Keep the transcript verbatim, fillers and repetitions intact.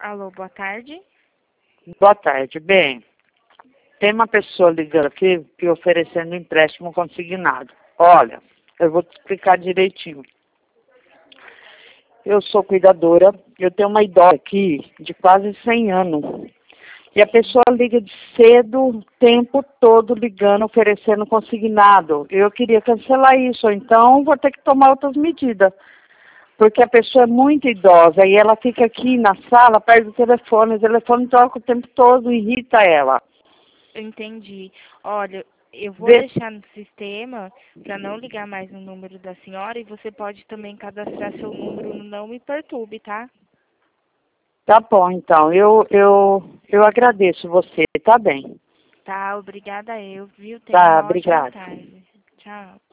Alô, boa tarde. Boa tarde. Bem, tem uma pessoa ligando aqui que oferecendo empréstimo consignado. Olha, eu vou te explicar direitinho. Eu sou cuidadora, eu tenho uma idosa aqui de quase cem anos. E a pessoa liga de cedo, o tempo todo ligando, oferecendo consignado. Eu queria cancelar isso, ou então vou ter que tomar outras medidas. Porque a pessoa é muito idosa e ela fica aqui na sala, perto do telefone, o telefone toca o tempo todo, irrita ela. Eu entendi. Olha, eu vou Vê- deixar no sistema para não ligar mais no número da senhora e você pode também cadastrar seu número no Não Me Perturbe, tá? Tá bom, então. Eu, eu, eu agradeço você, tá bem. Tá, obrigada eu, viu? Tenha Tá, uma ótima obrigada. tarde. Tchau.